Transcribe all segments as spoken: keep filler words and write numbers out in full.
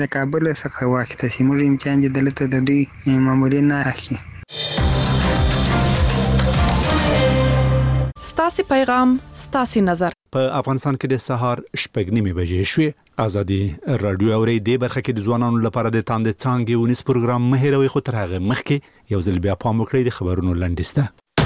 د کابل څخه واقع ته موږ امکان دي دلته د دوی مامورین نه اخلي. ستاسي پیغام ستاسي نظر. په افغانستان کې د سهار شپږ نیمې بجې شوې. ازادي رادیو اوري د برخه کې د ځوانانو لپاره د تاند څانګې ونیس پروګرام مهیروي خو تر هغه مخکې یو ځل بیا پام وکړئ د خبرونو لنډیسته.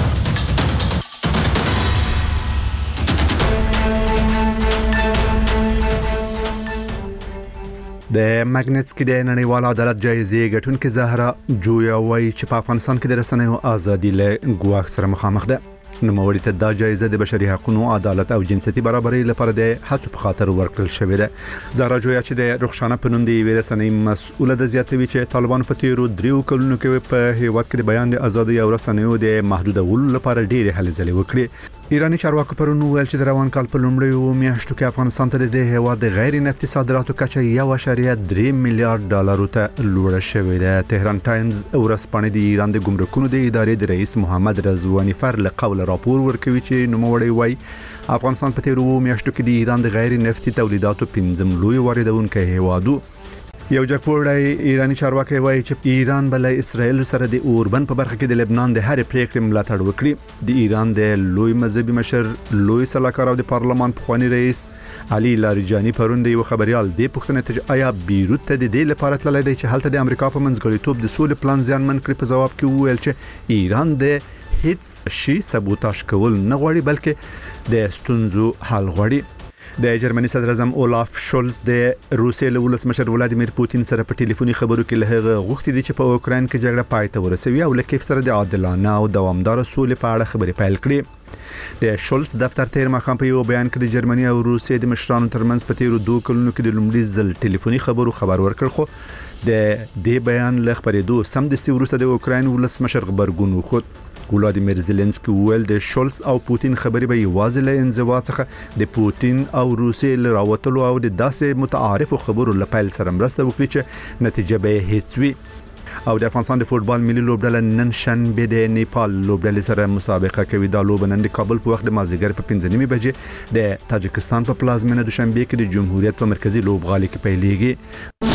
د ماګنټسکي د نړیوال عدالت جایزې ګټونکې زهرا جویا وايي چې په افغانستان کې د رسنیو ازادي له ګواښ سره مخامخ ده. نوموړي ته دا جایزه د بشري حقوقو عدالت او جنسيتي برابرۍ لپاره د هڅو په خاطر ورکړل شوې ده. زهرا جویا چې د رخصانه په نوم دی ویل رسنۍ مسؤله د زیاتوي چې طالبان په تیرو دریو کلونو کې په هیواد کې د بیان د ازادۍ او رسنیو د محدودولو لپاره ډېرې هلې ځلې وکړي. ایرانی چارواکو پرون ویل چې د روان کال په لومړیو میاشتو کې افغانستان ته د هیواد د غیر نفتي صادراتو کچه یو اشاریه درې میلیارډ ډالرو ته لوړه شوې ده. تهران ټایمز ورځپاڼه د ایران د ګمرکونو د ادارې د رئیس محمد رضوانی فر له قول راپور ورکوي چې نوموړی وايي افغانستان په تیرو میاشتو کې د ایران د غیر نفتي تولیداتو پنځم لوی واردونکی هیوادو. یو جګپوړی ایرانی چارواکي وایي چې ایران بل اسرائیل سره د اوربن په برخه کې د لبنان د هرې پریکړې ملاتړ وکړي. د ایران د لوی مذهبي مشر لوی سلاکار او د پارلمان پخوانی رئیس علي لاریجانی پرون د یو خبريال د پښتنې ته آیا بیروت ته د دې لپاره تللی دی چې هلته د امریکا په منځګړیتوب د سولې پلان ځانمن کړي. په جواب کې وویل چې ایران د هیڅ شي سبوتاژ کول نه غواړي بلکې د ستونزو حل غواړي. د جرمني صدر اعظم اولاف شولز د روسیې له ولسمشر ولادیمیر پوتین سره په ټلیفوني خبرو کې له هغه غوښتي دي چې په اوکرين کې جګړه پای ته ورسوي او له کیف سره د عادلانه او دوامدار سولې په اړه خبرې پیل کړي. د شولز دفتر تیر مخام په یو بیان کې د جرمني او روسیې د مشرانو ترمنځ په تیرو دوه کلونو کې د لومړي ځل ټلیفوني خبرو خبر ورکړ خو د دې بیان له خبرېدو سم د سیورسته د اوکرين ولسمشر خبرګون وخت. ولادیمیر زيلنسکي ویل د شولز او پوتین خبرې به یوازې له انزوا څخه د پوتین او روسیې له راوتلو او د داسې متعارفو خبرو لپاره سره مرسته وکړي چې نتیجه به هیڅ وي. او د افغانستان د فوتبال ملي لوبډله نن شنبه د نیپال لوبډلې سره مسابقه کوي. د لوب نن د کابل په وخت د مازیګر په پنځه نیمې بجې د تاجکستان په پلازمینه دوشنبه کې د جمهوریت په مرکزی لوبغالي کې پیلېږي.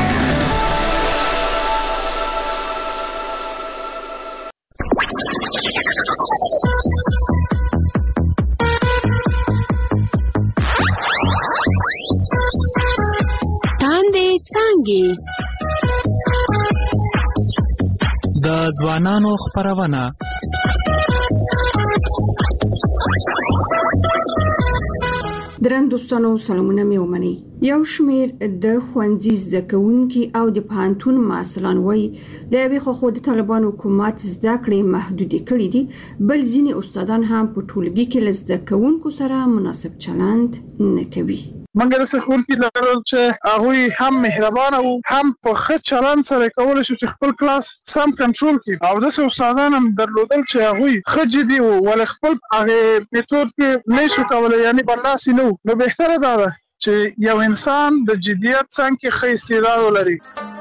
د ځوانانو خبرونه درن دوستانو سلامونه مې ومني. یو شمیر د ښوونځي زده کوونکي او د پوهنتون مسؤلان وایي د یوې خوا د طالبان حکومت زده کړې محدود کړي دي بل ځینې استادان هم په ټولګي کې له زده کوونکو سره مناسب چلند نه کوي. منګر څخه خورکی لرل چې هغه هم مهربان او هم په ښه چلند سره کول شي چې خپل کلاس سم کنټرول کړي او د استادان هم درلودل چې هغه ښه جدي او ول خپل هغه میتود کې نشو کولای یعنی برلاسي نو نو بهتره ده چې یو انسان د جديت څنګه ښه استعداد ولري.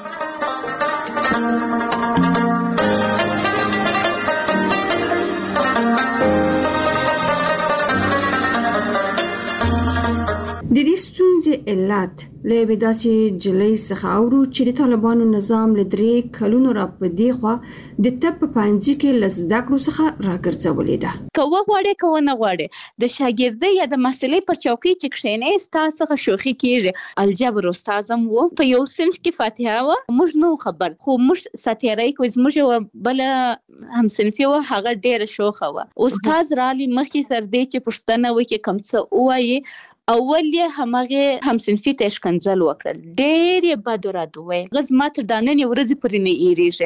د دې ستونزې علت له بداسې جلې څخه اورو چې د طالبانو نظام له درې کلونو را پدې خو د تپ پنځه کې لزده کړو څخه راګرځولې ده. کوه غواړي کوه نه غواړي د شاګردۍ یا د مسلې پر چوکۍ چې کښینې ستاسو څخه شوخي کیږي. الجبر استادم وو په یو صنف کې فاتحه و موږ نو خبر خو موږ ساتيرای کوز موږ بل هم صنفي و هغه ډېر شوخه و. استاد رالي مخکې تر دې چې پښتنه وکي کم څه وایي اول یې همغه همصنفي ته شکنځل وکړل ډېر یې بد رادوي غزمات داننې ورځې پرې نه ایریږي.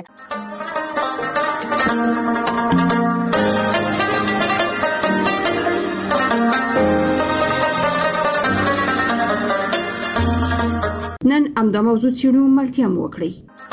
نن امدا موضوع چیرو ملتیا مو وکړي.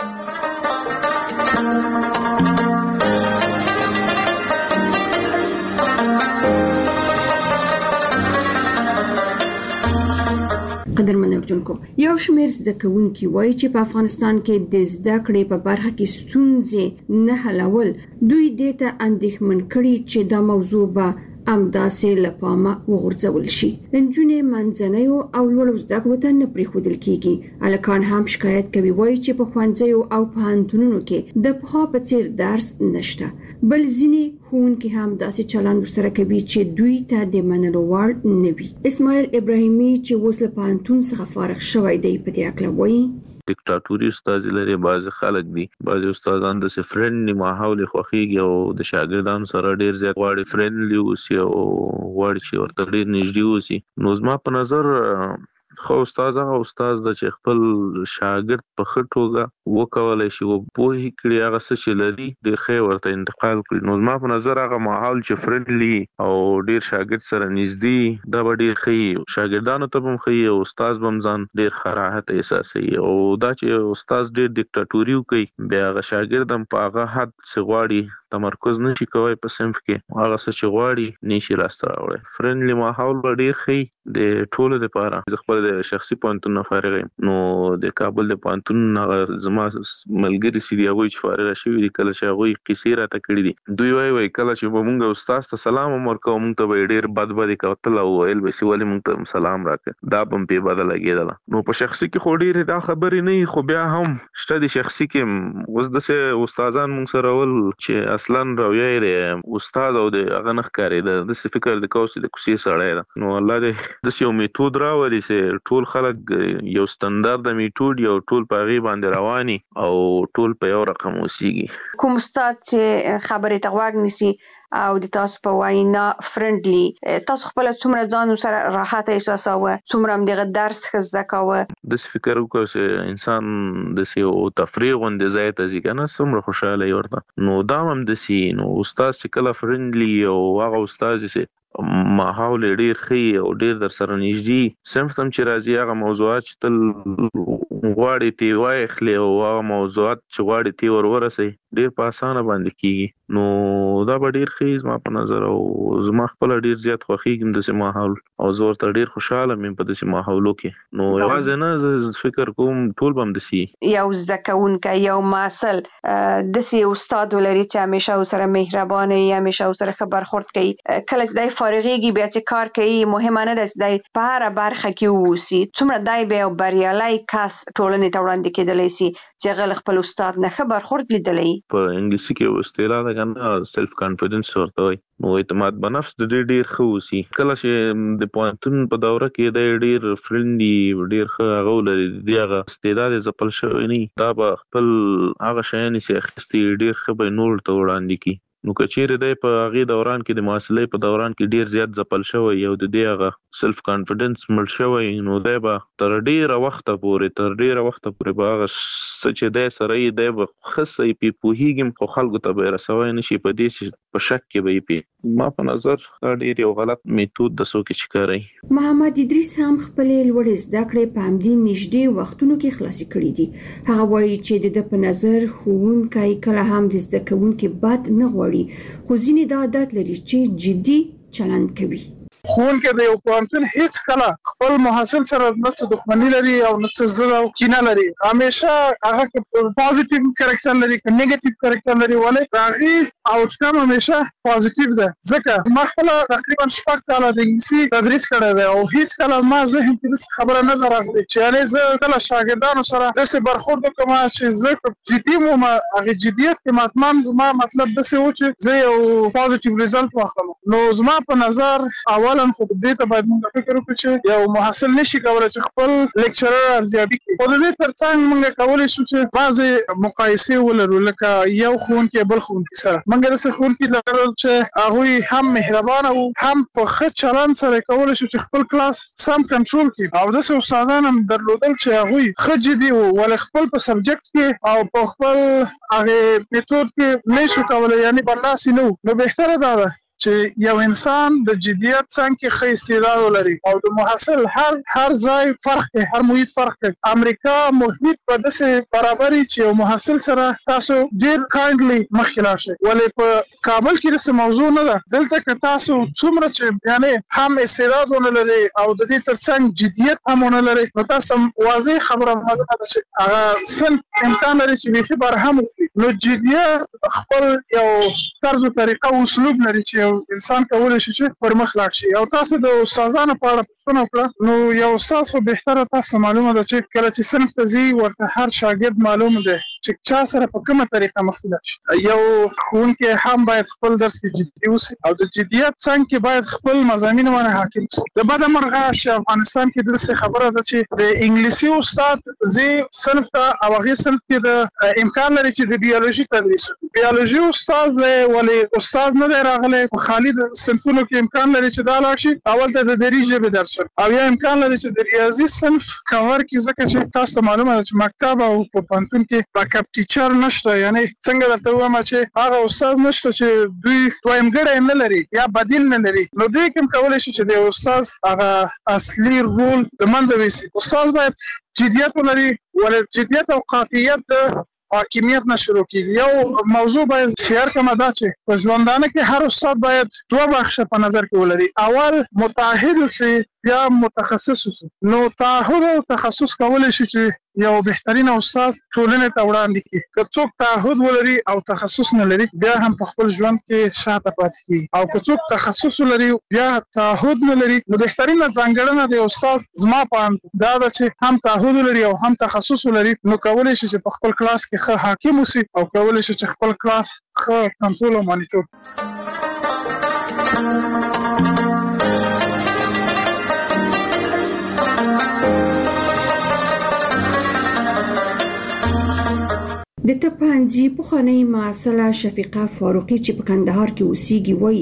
قدرمن اردوونکو یو شمیر زده کوونکي وایي چې په افغانستان کې د زده کړې په برخه کې ستونزې نه حلول دوی دې ته اندېښمن کړي چې دا موضوع به همداسې له پامه وغورځول شي. نجونې منځنیو او لوړو زده کړو ته نه پرېښودل کیږي. هلکان هم شکایت کوي وایي چې په ښوونځیو او پوهنتونونو کې د پخوا په څیر درس نشته. بل ځینې ښوونکي هم داسې چلند ورسره کوي چې دوی ته د منلو وړ نه وي. اسماعیل ابراهیمي چې اوس له پوهنتون څخه فارغ شوی دی په دې اړه وایي ډیکټاتوري استاد لري، بعض خلک دي، بعض استادان د فرندلی ماحول خوخيږي او د شاګردانو سره ډیر زیات غواړي فرندلی اوسي او غواړي چې ورته ډیر نږدې اوسي. نو زما په نظر خو استاد هغه استاد د چې خپل شاګرد په خټوګه وکولای شي او په هیڅ کړي هغه څه چې لري ډیر ښه ورته انتقال کړي. نو زما په نظر هغه ماحول چې فرندلی او ډیر شاګرد سره نږدې دا به ډیر ښه شاګردانو ته هم ښه او استاد هم ځان ډیر خراحت احساسوي. او دا چې استاد ډیر ډیکټاتوري کوي بیا هغه شاګرد هم په هغه حد څه غواړي تمرکز نشي کوي په صنف کې، هغه څه چې غواړي نشي راسته راوړي. فرندلی ماحول به ډیر ښه د ټولو لپاره. زه خپل د شخصي پوهنتون نه فارغ یم، نو د کابل د پوهنتون زما ملګري چې دی هغوی چې فارغ شوي دي کله چې هغوی قصې راته کړي دي دوی وایي وایي کله چې به مونږ استاد ته سلام هم ورکوو مونږ ته به یې ډېر بد بد یې کتل او ویل به چې ولې مونږ ته سلام راکړه، دا به هم پې بده لګېدله. نو په شخصي کې خو ډېرې دا خبرې نه وي، خو بیا هم شته د شخصي کې اوس داسې استادان مونږ سره ول چې اصلا رویه یې استاد او د هغه نه ښکارېده، داسې فکر د کوو چې د کوڅې سړی ده. نو الله دې داسې یو میتود راولي چې ټول خلک یو ستندرد میتود یو ټول په هغې باندې رواني او ټول په یو رقم اوسېږي. کوم استاد چې خبرې ته غوږ نیسي او د تاسو په وینا فرندلی، تاسو خپل څومره ځان سره راحت احساساوه، څومره هم دغه درس ښه زده کوه؟ داسې فکر وکړو چې انسان داسې یو تفریح غوندې ځای ته ځي که نه څومره خوشحاله یې ورته. نو دا هم داسې نو استاد چې کله فرندلی او هغه استاد چې ماحول ډیر ښه او ډیر در سره نږدې صنف ته چې راځي هغه موضوعات چې تل غواړي تی واخلي او هغه موضوعات چې غواړي تی ور ورسوي ډیر په اسانه باندې کیږي. نو دا به ډیر ښه زما په نظر او زما خپله ډیر زیات خوښېږم داسې ماحول او زه ورته ډیر خوشحاله یم په داسې ماحولو کې. نو یوازې نه زه فکر کوم ټول به هم داسې یو زده کوونکی یو محصل داسې استاد ولري چې همیشه ورسره مهربانه وي، همیشه ورسره ښه برخورد کوي، کله چې دی فارغېږي بیا چې کار کوي مهمه نه ده چې دی په هره برخه کې واوسي، څومره دی بیا یو بریالی کس ټولنې ته وړاندې کېدلی سي چې هغه له خپل استاد نه ښه برخورد لیدلی. په انګلیسي کې یو اصطلاح ده که نه سیلف کانفیډنس ورته وایي، نو اعتماد په نفس د دې ډېر ښه اوسي. کله چې د پوهنتون په دوره کې دی ډېر فرندي ډېر ښه هغه ولري د دې هغه استعداد یې ځپل شوی نه وي، دا به خپل هغه شیان چې اخیستي ډېر ښه به یې نورو ته وړاندې کړي. نو که چیرې دی په هغې دوران کې د محصلۍ په دوران کې ډېر زیات ځپل شوی او د دې هغه سیلف کانفیډنس مړ شوی، نو دی به تر ډېره وخته پورې تر ډېره وخته پورې به هغه څه چې دی سره یې دی به ښه څه پې پوهېږي خو خلکو ته به یې رسوی نه شي، په دې چې په شک کې به یې پې. ما په نظر دا ډېر یو غلط میتود د څوک چې کاروي. محمد ادریس هم خپلې لوړې زده کړې په همدې نږدې وختونو کې خلاصې کړي دي. هغه وایي چې د ده په نظر ښوونکی کله هم د زده کوونکي بد نه غواړي، خو ځینې دا عادت لري چې جدي چلند کوي. ښوونکی د یو پوهنتون هیڅ کله خپل محصل سره نه څه دښمني لري او نه څه ضد او کینه لري، همیشه هغه که پازیټیو کرکټر لري که نیګیټیو کرکټر لري، ولې د هغې آوټکم همیشه پازیټیو ده. ځکه ما خپله تقریبا شپږ کاله د انګلیسي تدریس کړی دی او هیڅ کله ما ذهن کې داسې خبره نه ده راغلې چې یعنې زه کله شاګردانو سره داسې برخورد وکړم چې زه جدي وم، هغې جدیت کې مطمئن زما مطلب داسې و چې زه یو پازیټیو ریزلټ واخلم. نو زما په نظر اول خو دې ته باید موږ فکر وکړو چې یو محصل نشي کولی چې خپل لیکچرر ارزیابي کړي، خو د دې تر څنګ موږ کولی شو چې بعضې مقایسې ولرو، لکه یو ښوونکی بل ښوونکي سره. موږ داسې ښوونکي لرل چې هغوی هم مهربانه وو، هم په ښه چلند سره کولی شو چې خپل کلاس سم کنټرول کړي، او داسې استادان هم درلودل چې هغوی ښه جدي وو ولې خپل په سبجکټ کې او په خپل هغې میتود کې نه شو کولی، یعنې برلاسي نه وو. نو بهتره دا ده چې یو انسان د جدیت څنګ کې ښه استعداد ولري او د محصل هر هر ځای فرق کوي، هر محیط فرق کوي. امریکا محیط په داسې برابري چې یو محصل سره تاسو ډېر کایندلی مخکې لاړ شئ، ولې په کابل کې رسې موضوع نه ده. دلته که تاسو څومره چې یعنی هم استعداد ونه لري او د دې ترڅنګ جدیت هم ونه لري نو تاسو واضح خبره معلومه ده چې هغه سن امکان لري چې بیخي برهم وکړي. نو جدیت خپل یو طرز او طریقه او اسلوب لري چې انسان کولی شي چې پر مخ لاړ شي. او تاسو د استادانو په اړه پوښتنه وکړه نو یو استاد خو بهتره تاسو معلومه ده چې کله چې صنف ته ځي ورته هر شاګرد معلومه ده چې چا سره په کومه طریقه مخکې لاړ شي. یو ښوونکی هم باید خپل درس کې جدي اوسي او د جدیت څنګ کې باید خپل مضامین باندې حاکم اوسي. د بده مرغه چې افغانستان کې داسې خبره ده چې د انګلیسي استاد زی صنف ته او هغه صنف کې د امکان لري چې د بیولوژي تدریس بیولوژي استاد له ولی استاد نه دی راغلی خالي د صنفونو کې امکان لري چې دا لاړ شي اول ته د دری ژبې درس او یا امکان لري چې د ریاضي صنف کور کې ځکه چې تاسو ته معلومه ده چې مکتب او په پانتون کې بیک اپ ټیچر نشته. یعنی څنګه درته وایم چې هغه استاد نشته چې دوی دویمګړی نه لري یا بدیل نه لري. نو دوی کوم کولای شي چې د استاد هغه اصلي رول د منځ ویسي. استاد باید جدیت ولري ولې جدیت او قاطعیت د حاکمیت نه شروع کیږي. یو موضوع باید شعر کومه دا چې په ژوندانه کې هر استاد باید دوه بخشه په نظر کې ولري. اول متعهد اوسي یا متخصص اوسي. نو تعهد او تخصص کولای شي چې یو بهترین استاد ټولنې ته وړاندې کړي. که څوک تعهد ولري او تخصص نه لري بیا هم په خپل ژوند کې شاته پاتې کیږي. او که څوک تخصص ولري بیا تعهد نه لري نو بهترینه ځانګړنه د استاد زما په اند دا ده چې هم تعهد ولري او هم تخصص ولري نو کولای شي چې په خپل کلاس کې ښه حاکم اوسي او کولای شي چې خپل کلاس ښه کنټرول او مانیټور. د تپانځي پخوانی معاصله شفیقه فاروقي چې په کندهار کې اوسېږي وایي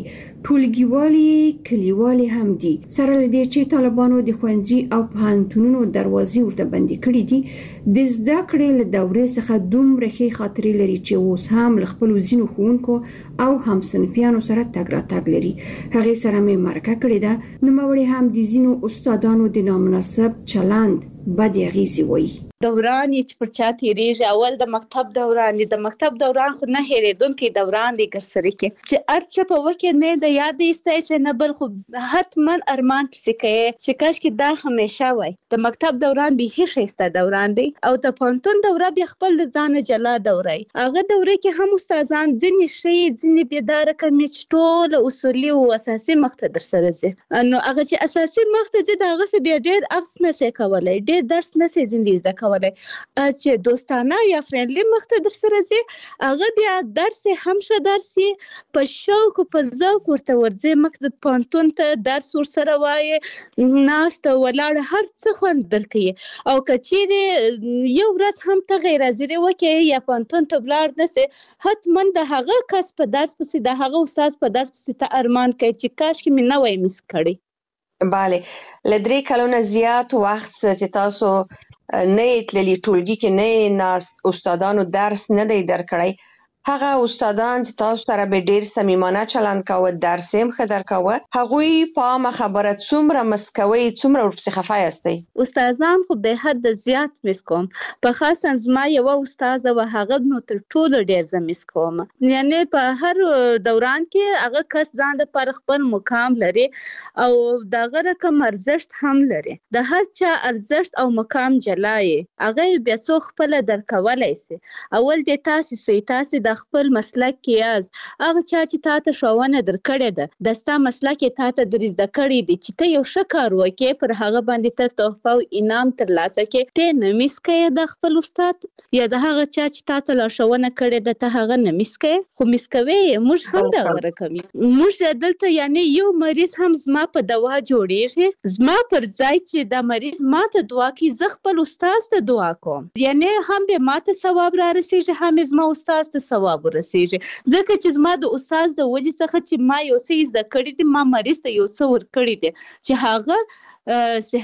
ټولګیوالي کلیوالي هم دي سره لدې چې طالبانو د ښوونځي او پوهنتونونو دروازې ورته بندي کړې دي د زده کړې له دورې څخه دومره ښې خاطرې لري چې اوس هم له خپلو ځینو ښوونکو او همصنفیانو سره تګ راتګ لري. هغې سره مې مرکه کړې ده. نوموړې هم د ځینو استادانو د نامناسب چلند بدې اغېزې وایي. دوران چې پر چا تیریږي اول د مکتب دوران دی د مکتب دوران خو نه هېرېدونکی دوران دی ګرسره کې چې ارچه په وکه نه د یاد ایستای نه بل خو حتما ارمان پسې کوي چې کاش کې دا همیشه وای. د مکتب دوران به هیڅ ښایسته دوران دی او د پوهنتون دوره به خپل د ځان جلا دوره هغه دوره کې هم استادان ځینې شي ځینې بيدار کمي ټول اصولي او اساسي مخته در سره دي. نو هغه چې اساسي مخته دي دا غسه به ډېر اخص نه سي کولای ډېر درس نه سي زندګي زده چې دوستانه یا فرندلی مخته در سره زی هغه بیا درس هم شه درسي په شوق په ذوق ورته ورځي مکتب پانتون ته درس ور سره وای ناست ولاړ هر څه خوند درکې او کچېره یو ورځ هم ته غیر حاضر وکي یا پانتون ته بلار نسه حتما د هغه کس په درس پسې د هغه استاد په درس پسې ته ارمان کوي چې کاش کې مې نه وای مس کړی. bale لدري کلونه زیات وخت چې تاسو نه تللی ټولګي کې نه ناست استادانو درس نه دی درکړی هغه استادان چې تاسو سره به ډیر صمیمانه چلند کاوه درس هم ښه درکاوه هغوی په عامه خبره څومره مسکوي څومره ورپسې خفه یاستئ؟ استادان خو به حد زیات مسکوم په خاصه زما یو استاد و هغه نو تر ټولو ډیر زه مسکوم یعنی په هر دوران کې هغه کس ځان د پر خپل مقام لري او دغه رقم ارزښت هم لري د هر چا ارزښت او مقام جلای هغه بیا څو خپل درکولای سي اول د تاسو سي تاسو د خپل مسلک کې از هغه چا چې تاسو شاونه درکړې ده د ستا مسلک کې تاسو درز د کړې دي چې ته یو شکر وکې پر هغه باندې ته تحفه او انعام ترلاسه کې ته نمیس کې د خپل استاد یا د هغه چا چې تاسو لا شاونه کړې ده ته هغه نمیس کې خو مسکوي موږ هم د رقمي موږ دلته یعنی یو مریض هم زما په دوا جوړیږي زما پر ځای چې د مریض ماته دعا کوي زه خپل استاد ته دعا کوم یعنی هم به ماته ثواب را رسیږي هم زما استاد ته ثواب ورسیږي ځکه چې زما د استاد د وجې څخه چې ما یو څه زده کړی دي ما مریض ته یو څه ور کړی دي چې هغه صحت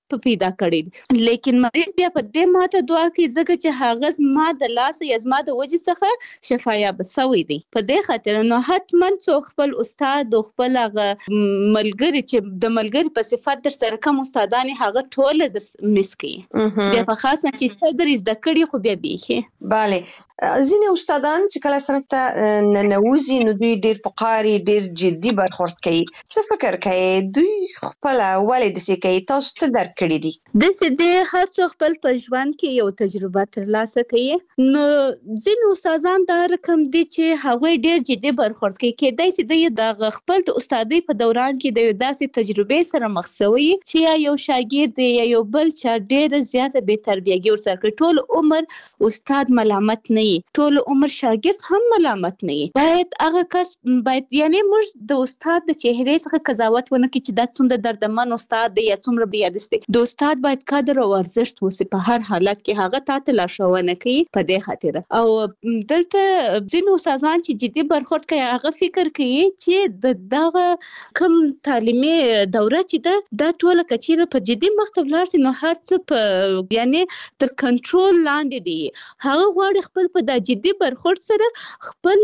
په پیدا کړی لیکن مریض بیا په دې ماته دعا کوي ځکه چې هغه ما د لاس یا زما د وجې څخه شفایاب سوی دی. په دې خاطر نو حتما څوک خپل استاد او خپل هغه ملګری چې د ملګری په صفت در سره کوم استادان هغه ټول د مس کوي بیا په خاصه چې څه درې زده کړي خو بیا بیخي. bale ځینې استادان چې کله صنف ته ننوځي نو دوی ډېر پقاري ډېر جدي برخورد کوي. څه فکر کوي دوی خپل ولې داسې کوي؟ تاسو څه درک کړي دي؟ داسې دی هر څوک خپل په ژوند کې یو تجربه ترلاسه کوي. نو ځینې استادان دا رقم دي چې هغوی ډېر جدي برخورد کوي. کېدای شي دوی د خپل د استادۍ په دوران کې د یو داسې تجربې سره مخ شوي چې یا یو شاګرد دی یا یو بل چا ډېره زیاته بې تربیهګي ورسره کړې. ټول عمر استاد ملامت نه وي، ټول عمر شاګرد هم ملامت نه وي. باید هغه کس باید یعنی موږ د استاد د چهرې څخه قضاوت ونه کړو چې دا څومره دردمن استاد دی یا څومره بېعدس دی. د استاد باید قدر او ارزښت وسي په هر حالت کې. هغه تا ته لارښوونه کوي په دې خاطر. او دلته ځینې استادان چې جدي برخورد کوي هغه فکر کوي چې د دغه کوم تعلیمي دوره چې ده دا ټوله که چیرې په جدي مخ ته ولاړ شي نو هر څه په یعنی تر کنټرول لاندې دي. هغه غواړي خپل په دا جدي برخورد سره خپل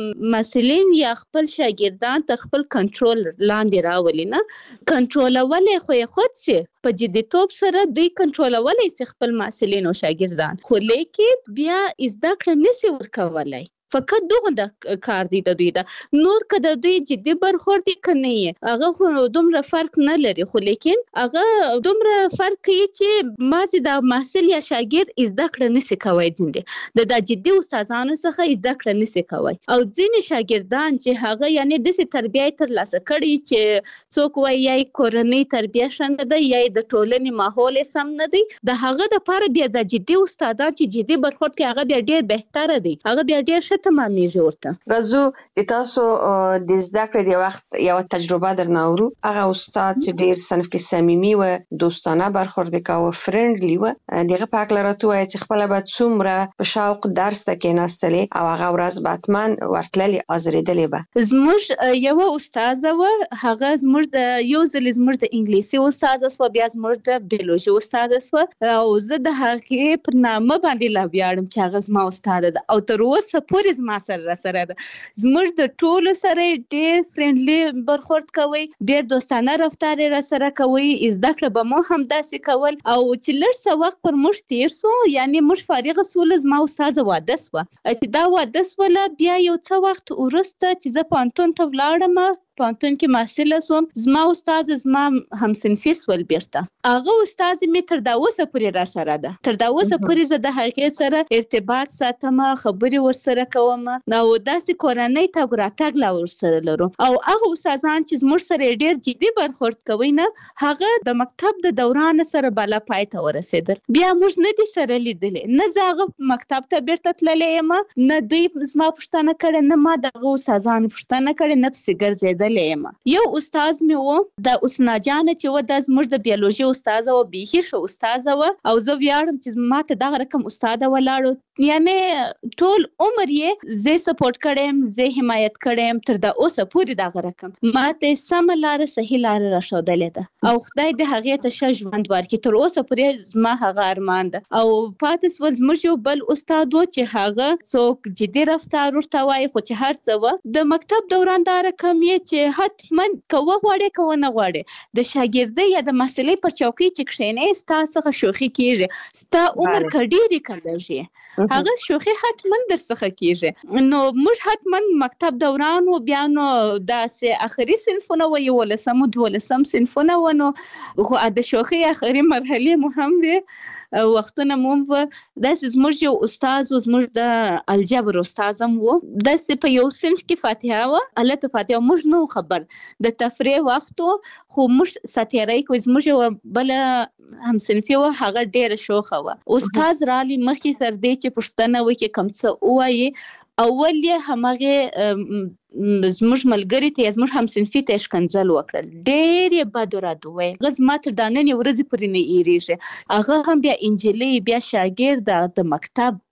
مسلین یا خپل شاګردان تر خپل کنټرول لاندې راولي. نه کنټرولولی خو یې خود سي په جديتوب سره دوی کنټرولولی سي خپل مسلین او شاګردان، خو لیکن بیا زده کړه نسي ورکولی. فقط دغه د کار دی د دوی دا نور که د دوی جدي برخورد که نه یې هغه خو دومره فرق نه لري. خو لیکن هغه دومره فرق کوي چې مازې د محصل یا شاګرد زده کړه نسي کوی. ځینې د دا جدي استادانو څخه زده کړه نسي کوی. او ځینې شاګردان چې هغه یعنی داسې تربیه یې ترلاسه کړي چې څوک وایي یا یې کورنۍ تربیه ښه نه ده یا یې د ټولنې ماحول یې سم نه دی. د هغه دپاره بیا د جدي استادان چې جدي برخورد کوي هغه بیا ډېر بهتره دی. هغه بیا ډېر ښه تمامېږي ورته. رازو د تاسو د زده کړې د وخت یو تجربه درنه اورو. هغه استاد چې ډېر صنف کې صمیمي و، دوستانه برخورد یې کاوه، فرندلي و، د هغه په هکله راته ووایه چې خپله به څومره په شوق درس ته کېناستلې او هغه ورځ به حتما ورتللې ازرېدلې به. زموږ یوه استاذه وه، هغه زموږ د یو ځل زموږ د انګلیسي استاذه سوه، بیا زموږ د بیولوژي استاذه سوه او زه د هغې پر نامه باندې لا ویاړم چې هغه زما استاده ده او تر اوسه پورې زما سره را سره ده. زموږ د ټولو سره ډېر فرندلي برخورد کوي، ډېر دوستانه رفتار را سره کوي. زده کړه به مو همداسې کول. او چې لږ څه وخت پر موږ تېر سو یعنې موږ فارغه سوله زما استاذه واده سوه. چې دا واده سوله بیا یو څه وخت وروسته چې زه پوهنتون ته ولاړم، پوهنتون کې محصله سوم، زما استاد زما همصنفي سول بیرته. هغه استاد مې تر دا اوسه پورې را سره ده. تر دا اوسه پورې زه د هغې سره ارتباط ساتم، خبرې ورسره کوم او داسې کورنۍ تګ راتګ لا ورسره لرو. او هغه استادان چې زموږ سره ډېر جدي برخورد کوي نه هغه د مکتب د دوران سره بالا پای ته ورسېدل. بیا موږ نه دي سره لیدلي، نه زه هغه مکتب ته بیرته تللی یم، نه دوی زما پوښتنه کړې، نه ما د هغه استادانو پوښتنه کړې، نه پسې ګرځېدل. یو استاد مې و د حسنا جانه چې و دا زموږ د بیولوژي استاذه و، بیخي ښه استاذه و او زه ویاړم چې ما ته دغه رقم استاده ولاړو. یعنې ټول عمر یې زه سپورټ کړی یم، زه حمایت کړی یم تر د اوسه پورې دغه رقم ما ته سمه لاره صحیح لاره راښودلې ده او خدای دې هغې ته ښه ژوند ورکړي. تر اوسه پورې زما هغه ارمان ده. او پاتې سول زموږ یو بل استاد و چې هغه څوک جدي رفتار ورته وایي خو چې هر څه و د مکتب دوران دا رقم یې چې حتما که وغواړې که ونه غواړې د شاګردۍ یا د محصلۍ پر چوکۍ چې کښېنې ستا څخه شوخي کېږي. ستا عمر که ډېرې که لږ یې هغه شوخي حتما در څخه کېږي. نو موږ حتما مکتب دوران و، بیا نو داسې اخري صنفونه و، یولسم و دولسم صنفونه و، نو خو د شوخۍ اخري مرحلې مو هم وې وختونه مو هم و. داسې زموږ یو استاذ و، زموږ د الجبر استاذ هم و، داسې په یو صنف کې فاتحه وه، هلته فاتحه موږ نه خبر د تفریح وخت و خو موږ ساتیرۍ کوو. زموږ یوه بله همصنفي وه هغه ډېره شوخه وه. استاذ رالی مخکې تر دې چې پوښتنه وکړي کوم څه ووایي، اول یې همغې زموږ ملګري ته یا زموږ همصنفي ته یې ښکنځل وکړل، ډېر یې بد و رد وویل. هغه زما تر دا ننې ورځې پورې نه هېرېږي. هغه هم بیا انجلۍ بیا شاګرده د مکتب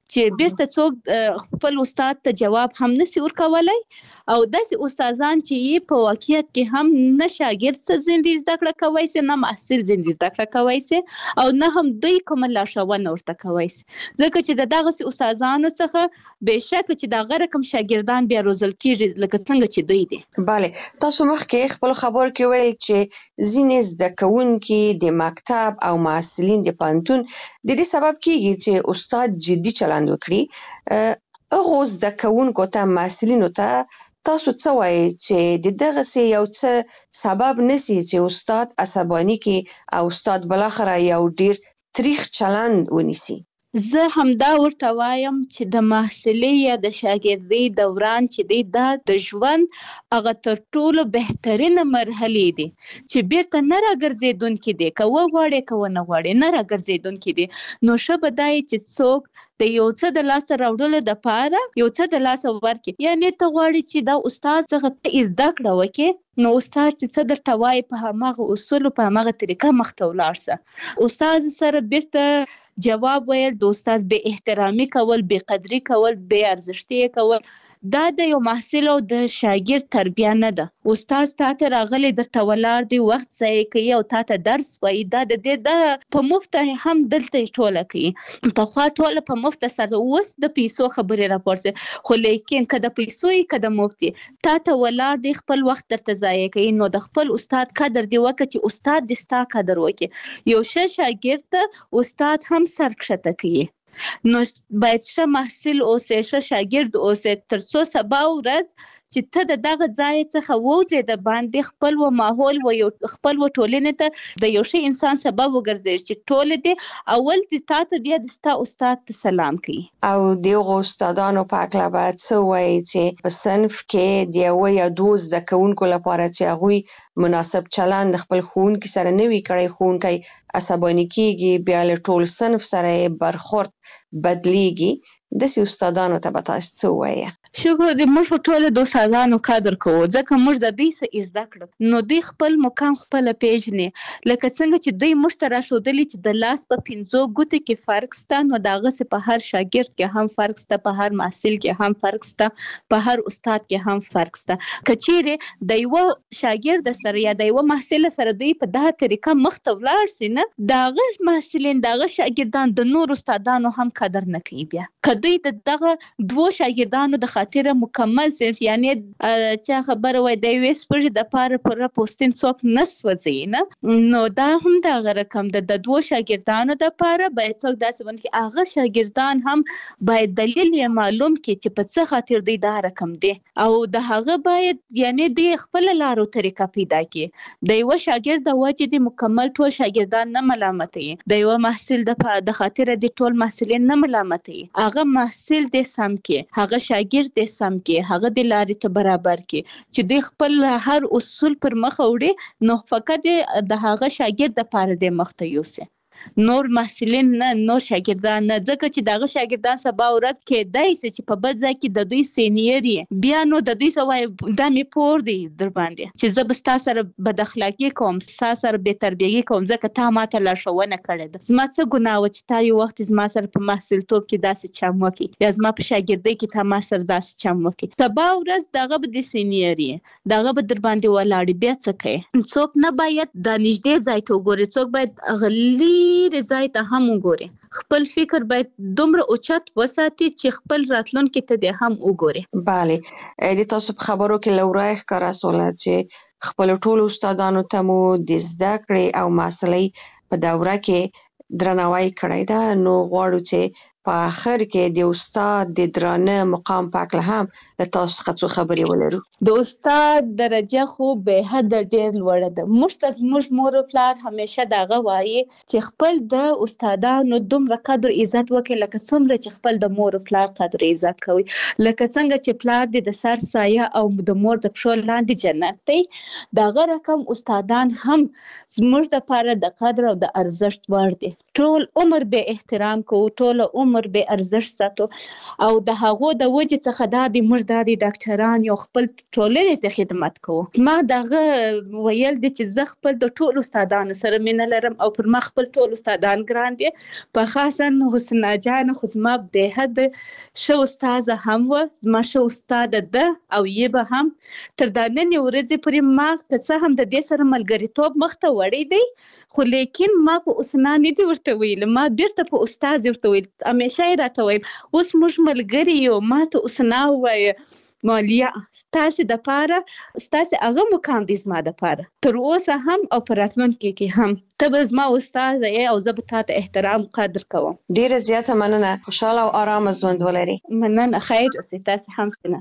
چې بیرته څوک خپل استاد ته جواب هم نسی ورکولای او داسې استادان چې په واقعیت کې هم نه شاګرد څه زندې زده کړه کوي سي نه محصل زندې زده کړه کوي سي او نه هم دوی کوم لارښوونه ورته کوي سي ځکه چې د دغه استادانو څخه بهشکه چې دغه رقم شاګردان بیا روزل کیږي لکه څنګه چې دوی دي. bale تاسو مخکې خپل خبر کې ویل چې ځینې زده کوونکي د مکتب او محصلین د پانتون د دې سبب کیږي چې استاد جدي چلند وکړي. هغه زده کوونکو ته محصلینو ته تاسو څه وایي چې د دغه سي یو څه سبب نسی چې استاد عصبانی کې او استاد بالاخره یو ډیر تریخ چلند ونیسي؟ زه همدا ورته وایم چې د محصلۍ یا د شاګردۍ دوران چې دی دا د ژوند هغه تر ټولو بهترینه مرحلې دي چې بیرته نه راګرځېدونکي دي، که وغواړې که ونه غواړې نه راګرځېدونکي دي. نو ښه به دا چې څوک د یو څه د لاسه راوړلو دپاره یو څه د لاسه ورکړي، یعنې ته غواړې چې دا استاد څخه ته زده کړه وکړې نو استاد چې څه درته وایي په هماغه اصولو په هماغه طریقه مخته ولاړ شه. استاد سره بیرته جواب ویل د استاد بې احترامي کول، بې قدري کول، بې ارزښتي کول دا د یو محصل او د شاګرد تربیه نه ده. استاد تا ته راغلی درته ولاړ دی، وخت ضایع کوي او تا ته درس وایي، دا د دې د په مفته هم دلته ټوله کوي. پخوا ټوله په مفته سره، اوس د پیسو خبرې راپورځي، خو لیکن که د پیسو یې که د مفتي تا ته ولاړ دی خپل وخت درته ضایع کوي نو د خپل استاد قدر دی وکړه چې استاد دې ستا قدر وکړي. یو ښه شاګرد ته استاد هم سر کښته کوي. نو باید ښه محصل اوسې، ښه شاګرد اوسې تر څو سبا ورځ چې ته د دغه ځای څخه ووځې د باندې خپل و ماحول و یو خپل و ټولنې ته د یو ښه انسان سبب وګرځې چې ټول دې اول دې تا ته بیا د ستا استاد ته سلام کوي. او د هغو استادانو په هکله باید څه وایي چې په صنف کې د یوه یا دوو زده کوونکو لپاره چې هغوی مناسب چلند خپل ښوونکي سره نه وي کړی، ښوونکی عصباني کېږي، بیا له ټول صنف سره یې برخورد بدلیږي، داسې استادانو ته به تاسو څه ووایه؟ شکر دې موږ ټول د استادانو قدر کوو ځکه موږ د دوی څه زده کړو نو دوی خپل مقام خپله پیژني. لکه څنګه چې دوی موږ ته راښودلي چې د لاس په پنځو ګوتو کې فرق شته نو د هغسې په هر شاګرد کې هم فرق شته، په هر محصل کې هم فرق شته، په هر استاد کې هم فرق شته. که چیرې د یوه شاګرد سره یا د یوه محصل سره دوی په دغه طریقه مخته ولاړ سي نه د هغه محصلین د هغه شاګردان د نورو استادانو هم قدر نه کوي. بیا که دوی د دغه دوو شاګردانو د خاطره مکمل صنف یعنې چا خبره وای د یوې سپږې دپاره پوره پوستین څوک نه سوځوي نه نو دا هم دغه رقم ده. د دوو شاګردانو دپاره باید څوک داسې ونه کړي هغه شاګردان هم باید دلیل یې معلوم کړي چې په څه خاطر دوی دا رقم دی او د هغه باید یعنې دوی خپله لار او طریقه پیدا کړي. د یوه شاګرد د وجې د مکمل ټول شاګردان نه ملامتوي، د یوه محصل د خاطره د ټول محصلین نه ملامتوي. هغه محصل دې سم کړي، هغه شاګرد دې سم کړي، هغه د لارې ته برابر کړي چې دوی خپل هر اصول پر مخ وړي نو فقط د هغه شاګرد دپاره دې مخته یوسي، نور محصلین نه، نور شاګردان نه. ځکه چې دغه شاګردان سبا ورځ کېدای شي چې په بل ځای کې د دوی سینیر یې بیا نو د دوی څه وایي دا مې پور دی در باندې چې زه به ستا سره بد اخلاقي کوم، ستا سره بې تربیهي کوم ځکه تا ما ته لارښوونه کړې ده. زما څه ګناه وه چې تا یو وخت زما سره په محصلتوب کې داسې چم وکړي یا زما په شاګردۍ کې تا ما سره داسې چم وکړي. سبا ورځ دغه به د سینیر یې دغه به در باندې ولاړې بیا څه کوي. څوک نه باید د نږدې ځای ته وګوري، څوک باید غلی ډېرې ځای ته هم وګوري. خپل فکر باید دومره اوچت وساتي چې خپل راتلونکي ته دې هم وګوري. بله د تاسو په خبرو کې لورای ښکاره سوله چې خپل ټولو استادانو ته مو د زده کړې او محصلۍ په دوره کې درناوی کړی ده. نو غواړو چې په آخر کې د استاد د درانه مقام په هکله هم له تاسو څخه څو خبرې ولرو. د استاد درجه خو به حده ډېر لوړه ده. موږ ته زموږ مور او پلار همیشه دغه وایي چې خپل د استادانو دومره قدر عزت وکړي لکه څومره چې خپل د مور او پلار قدر عزت کوي. لکه څنګه چې پلار دې د سر سایه او د مور د پښو لاندې جنت دی، دغه رقم استادان هم زموږ دپاره د قدر او د ارزښت وړ دي. ټول عمر به احترام کوو، ټول عمر عمر به ارزښت ساتو او د هغو د وجې څخه دا د موږ د ډاکټران یو خپل ټولنې ته خدمت کوو. ما دغه ویل دي چې زه خپل د ټولو استادانو سره مینه لرم او پر ما خپل ټول استادان ګران دي، په خاصا حسنا جان خو زما به حد ښه استاده هم و، زما ښه استاده ده او یې به هم تر دا نن ورځې پورې ما که څه هم د دې سره ملګریتوب مخته وړی دی، خو لیکن ما په حسنا نه دي ورته ویل، ما بیرته په استاد ورته ویل، همیشه یې راته ویل اوس موږ ملګري یو، ما ته حسنا ووایه مالیا ستاسې دپاره ستاسې هغه مقام دی زما دپاره تر اوسه هم او په راتلونکي کې هم. ته به زما استاده یې او زه به تا ته احترام قدر کوم. ډیره زیاته مننه. خوشحاله او آرامه ژوند ولري. مننه. خیر اوسئ. تاسې هم ښه.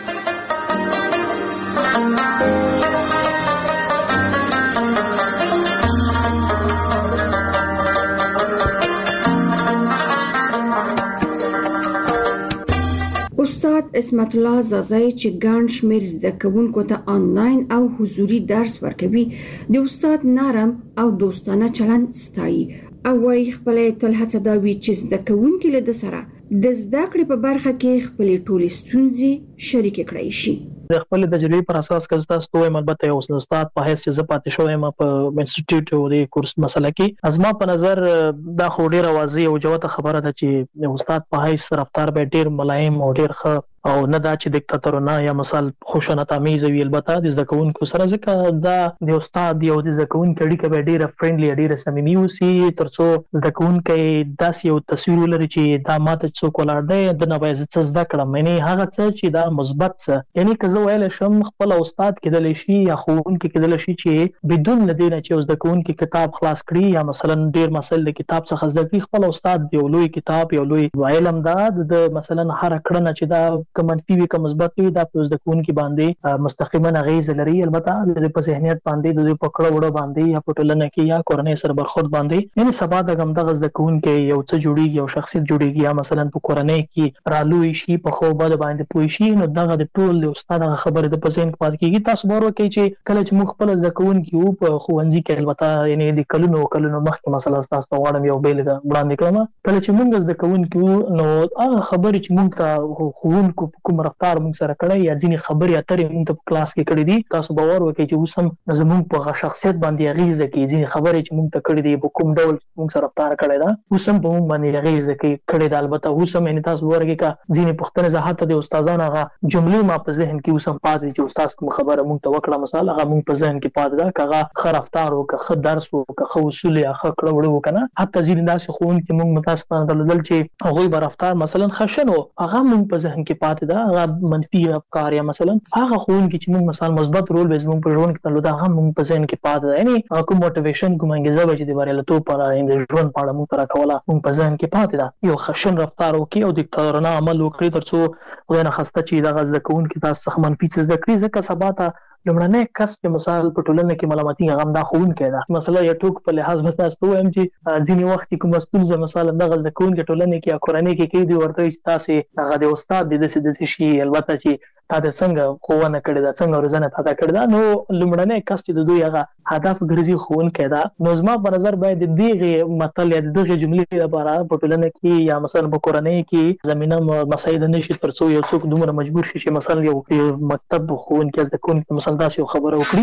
استاد اسمت الله زازای چې ګڼ شمېر زده کوونکو ته آنلاین او حضوري درس ورکوي، د استاد نرم او دوستانه چلند ستایي او وايي خپل تل هڅه دا وي چې زده کوونکي له د سره د زده کړې په برخه کې خپل ټولې ستونزې شریک کړي شي. د خپل تجربې پر اساس که تاسو ته وایم، البته یو استاد په حیث چې زه پاتې شوم په انسټیټیوټ او د کورس مسله کې، ازما په نظر دا خو ډیره واضح او جوته خبره ده چې استاد په حیث رفتار به ډیر ملایم او ډیر ښه او نه دا چې دیکتاتورونه یا مثال خوشنط امیز وي. البته د زده کوونکو سره ځکه دا د استاد یو د زده کوونکو اړیکه به ډیره فرندلی ډیره صمیمي وي، ترڅو زده کوونکي داسې یو تصویر ولري چې دا ماته څوک ولاړ دی د نه باید څه زده کړم، یعنی هغه څه چې دا مثبت څه، یعنی که زه ویلی شم خپل استاد کېدلی شي یا ښوونکی کېدلی شي چې بدون له دې نه چې زده کوونکي کتاب خلاص کړي یا مثلا ډیر مسایل د کتاب څخه زده کړي، خپل استاد یو لوی کتاب یو لوی علم دا د مثلا هر کړنه چې دا که منفي وي که مثبت وي دا په زده کوونکي باندې مستقیما اغیز لري. البته د په ذهنیت باندې د په کړه وړه باندې یا په ټولنه کې یا کورنۍ سره برخورد باندې، یعنی سبا د همدغه زده کوونکي یو څه جوړیږي، یو شخصیت جوړیږي یا مثلا په کورنۍ کې رالوی شي، په خو بد باندې پوه شي، نو دغه د ټول د استاد هغه خبره د په ذهن کې پاتې کېږي. تاسو باور وکړئ چې کله چې موږ خپل زده کوونکي وو په ښوونځي کې، البته یعنی د کلونو کلونو مخکې مثلا تاسو ته غواړم یو بیلګه وړاندې کړم، کله چې موږ زده کوونکي وو نو هغه خبرې چې موږ ته ښوونکو کوم رفتار موږ سره کړی یا ځینې خبرې اترې موږ ته په کلاس کې کړې دي، تاسو باور وکړئ چې اوس هم زموږ په شخصیت باندې اغیزه کوي. ځینې خبرې چې موږ ته کړې دي په کوم ډول موږ سره رفتار کړی ده اوس هم په موږ باندې اغیزه کوي کړې ده. البته اوس هم یعنې تاسو وګورئ که ځینې پوښتنې زه حتی د استادانو هغه جملې ما په ذهن کې اوس هم پاتې دي چې استاد کوم خبره موږ ته وکړه مثال هغه موږ په ذهن کې پاتې ده، که هغه ښه رفتار و که ښه درس و که ښه اصول یا ښه کړه وړه و که نه. حتی ځینې داسې ښوونکي موږ متاسفانه درلودل چې هغوی به رفتار مثلا ښه ښه نه و، هغه موږ په ذهن کې پاتې ده، هغه منفي افکار یا مثلا هغه ښوونکي چې موږ مثلا مثبت رول به زموږ په ژوند کې درلوده هغه موږ په ذهن کې پاتې ده، یعنې کوم موټیویشن کوم انګیزه به چې د بریالیتوب په اړه د ژوند په اړه موږ ته راکوله موږ په ذهن کې پاتې ده. یو خشن رفتار وکړي او دیکتاتورانه عمل وکړي ترڅو خدای نخواسته چې دغه زده کوونکي تاسو څخه منفي څه زده کړي، ځکه سبا ته لومړنی کس چې مثال په ټولنه کې ملامتي هغه هم دا ښوونکی ده. مثلا یو ټوک په لحاظ به تاسو ته ووایم چې ځینې وخت کې کومه ستونزه مثلا دغه زده کوونکي ټولنې کې یا کورنۍ کې کوي، دوی ورته وایي چې تاسې هغه د استاد د داسې داسې شي، البته چې تا د څنګه ښوونه کړې ده څنګه روزنه تا ته کړې ده، نو لومړنی کس چې د دوی هغه هدف ګرځي ښوونکی ده. نو زما په نظر باید د دغې متل یا د دغې جملې لپاره په ټولنه کې یا مثلا په کورنۍ کې زمینه مساعده نه شي ترڅو یو څوک دومره مجبور شي چې مثلا یو مکتب ښوونکی زده کوونکي مثلا داسې یو خبره وکړي.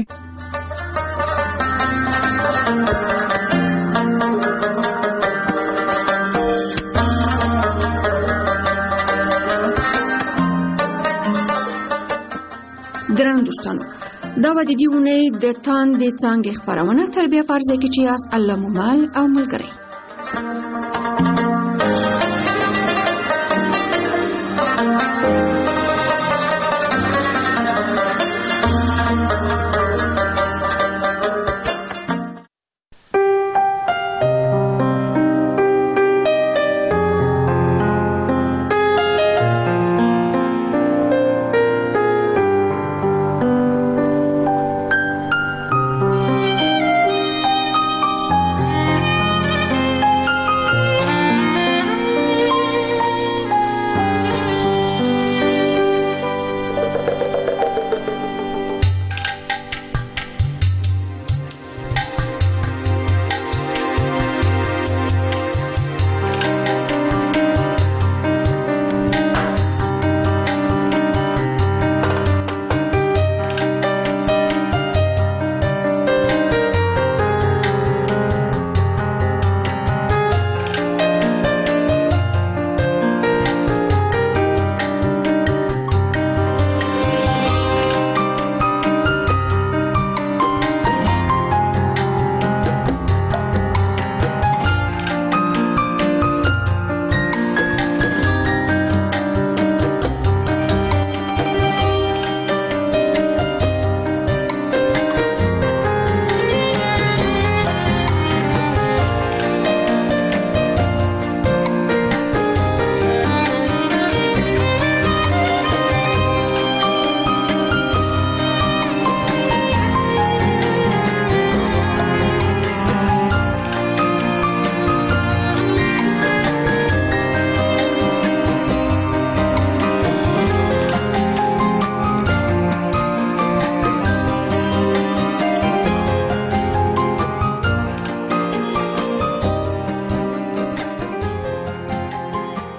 درنو دوستانو، دا به د دې اونۍ د تاندې څانګې خپرونه تربیه په ارزه کې چې یاست الله مو مل او ملګری.